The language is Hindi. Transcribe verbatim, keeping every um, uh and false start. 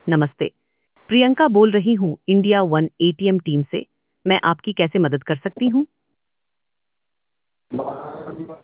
नमस्ते। प्रियंका बोल रही हूँ इंडिया वन एटीएम टीम से। मैं आपकी कैसे मदद कर सकती हूँ?